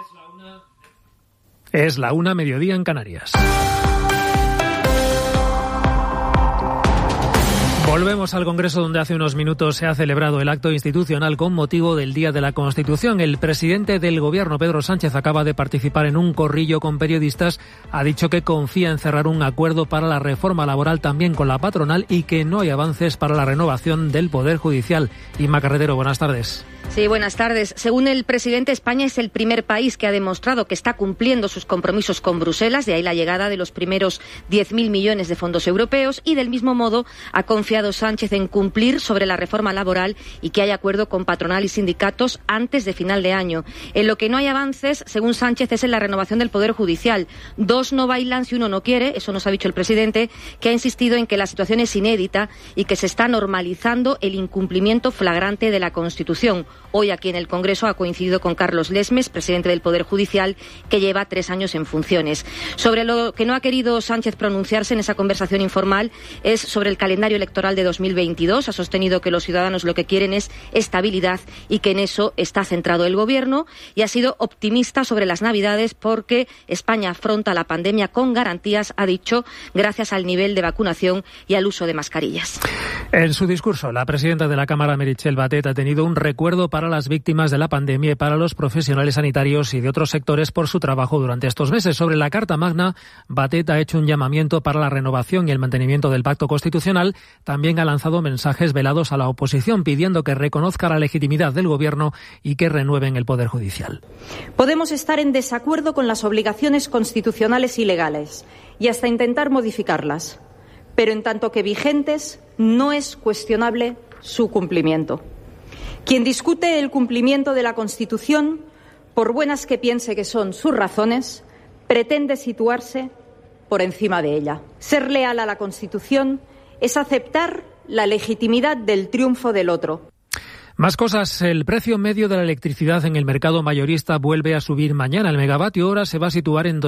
Es la 1, mediodía en Canarias. Volvemos al Congreso, donde hace unos minutos se ha celebrado el acto institucional con motivo del Día de la Constitución. El presidente del Gobierno, Pedro Sánchez, acaba de participar en un corrillo con periodistas. Ha dicho que confía en cerrar un acuerdo para la reforma laboral también con la patronal y que no hay avances para la renovación del Poder Judicial. Inma Carretero, buenas tardes. Sí, buenas tardes. Según el presidente, España es el primer país que ha demostrado que está cumpliendo sus compromisos con Bruselas, de ahí la llegada de los primeros 10.000 millones de fondos europeos, y del mismo modo ha confiado Sánchez en cumplir sobre la reforma laboral y que haya acuerdo con patronal y sindicatos antes de final de año. En lo que no hay avances, según Sánchez, es en la renovación del Poder Judicial. Dos no bailan si uno no quiere, eso nos ha dicho el presidente, que ha insistido en que la situación es inédita y que se está normalizando el incumplimiento flagrante de la Constitución. Hoy aquí en el Congreso ha coincidido con Carlos Lesmes, presidente del Poder Judicial, que lleva 3 años en funciones. Sobre lo que no ha querido Sánchez pronunciarse en esa conversación informal es sobre el calendario electoral de 2022. Ha sostenido que los ciudadanos lo que quieren es estabilidad y que en eso está centrado el Gobierno, y ha sido optimista sobre las Navidades porque España afronta la pandemia con garantías, ha dicho, gracias al nivel de vacunación y al uso de mascarillas. En su discurso, la presidenta de la Cámara, Meritxell Batet, ha tenido un recuerdo para las víctimas de la pandemia y para los profesionales sanitarios y de otros sectores por su trabajo durante estos meses. Sobre la Carta Magna, Batet ha hecho un llamamiento para la renovación y el mantenimiento del pacto constitucional. También ha lanzado mensajes velados a la oposición, pidiendo que reconozca la legitimidad del Gobierno y que renueven el Poder Judicial. Podemos estar en desacuerdo con las obligaciones constitucionales y legales y hasta intentar modificarlas, pero en tanto que vigentes, no es cuestionable su cumplimiento. Quien discute el cumplimiento de la Constitución, por buenas que piense que son sus razones, pretende situarse por encima de ella. Ser leal a la Constitución es aceptar la legitimidad del triunfo del otro. Más cosas. El precio medio de la electricidad en el mercado mayorista vuelve a subir mañana. El megavatio hora se va a situar en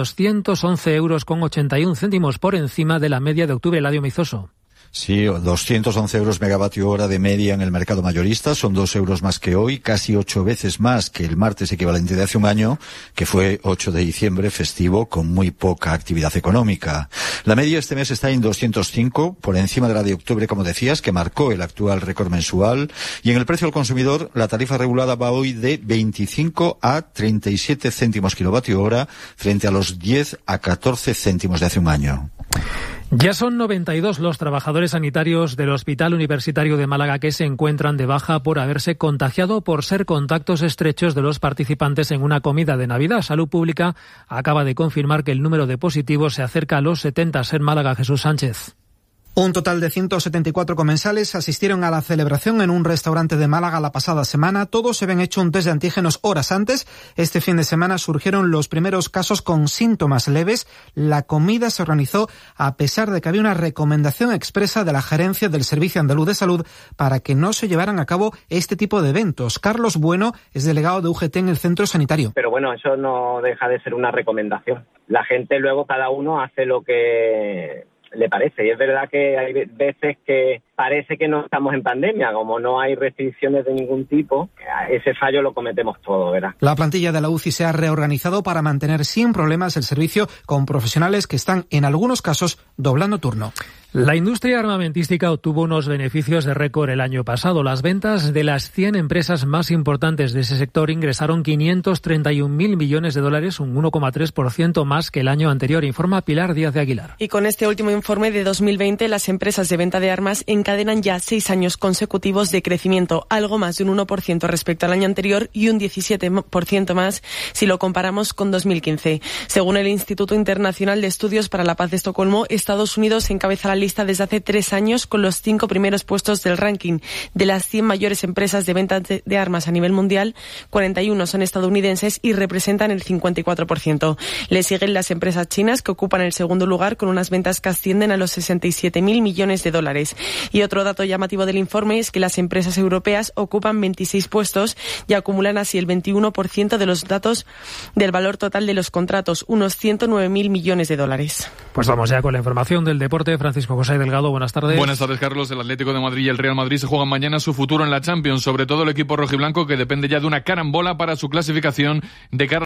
211,81 € por encima de la media de octubre. Eladio Mizoso. Sí, 211 € megavatio hora de media en el mercado mayorista, son 2 € más que hoy, casi 8 veces más que el martes equivalente de hace un año, que fue 8 de diciembre, festivo, con muy poca actividad económica. La media este mes está en 205, por encima de la de octubre, como decías, que marcó el actual récord mensual, y en el precio al consumidor, la tarifa regulada va hoy de 25 a 37 céntimos kilovatio hora, frente a los 10 a 14 céntimos de hace un año. Ya son 92 los trabajadores sanitarios del Hospital Universitario de Málaga que se encuentran de baja por haberse contagiado por ser contactos estrechos de los participantes en una comida de Navidad. Salud Pública acaba de confirmar que el número de positivos se acerca a los 70 en Málaga. Jesús Sánchez. Un total de 174 comensales asistieron a la celebración en un restaurante de Málaga la pasada semana. Todos se habían hecho un test de antígenos horas antes. Este fin de semana surgieron los primeros casos con síntomas leves. La comida se organizó a pesar de que había una recomendación expresa de la Gerencia del Servicio Andaluz de Salud para que no se llevaran a cabo este tipo de eventos. Carlos Bueno es delegado de UGT en el centro sanitario. Pero bueno, eso no deja de ser una recomendación. La gente luego, cada uno hace lo que le parece, y es verdad que hay veces que parece que no estamos en pandemia, como no hay restricciones de ningún tipo, ese fallo lo cometemos todos, ¿verdad? La plantilla de la UCI se ha reorganizado para mantener sin problemas el servicio con profesionales que están en algunos casos doblando turno. La industria armamentística obtuvo unos beneficios de récord el año pasado. Las ventas de las 100 empresas más importantes de ese sector ingresaron 531.000 millones de dólares, un 1,3% más que el año anterior, informa Pilar Díaz de Aguilar. Y con este último informe de 2020, las empresas de venta de armas encadenan ya 6 años consecutivos de crecimiento, algo más de un 1% respecto al año anterior y un 17% más si lo comparamos con 2015. Según el Instituto Internacional de Estudios para la Paz de Estocolmo, Estados Unidos encabeza la lista desde hace 3 años con los 5 primeros puestos del ranking. De las 100 mayores empresas de venta de armas a nivel mundial, 41 son estadounidenses y representan el 54%. Le siguen las empresas chinas, que ocupan el segundo lugar con unas ventas que ascienden a los 67.000 millones de dólares. Y otro dato llamativo del informe es que las empresas europeas ocupan 26 puestos y acumulan así el 21% de los datos del valor total de los contratos, unos 109.000 millones de dólares. Pues vamos ya con la información del deporte. Francisco José Delgado, buenas tardes. Buenas tardes, Carlos. El Atlético de Madrid y el Real Madrid se juegan mañana su futuro en la Champions, sobre todo el equipo rojiblanco, que depende ya de una carambola para su clasificación de cara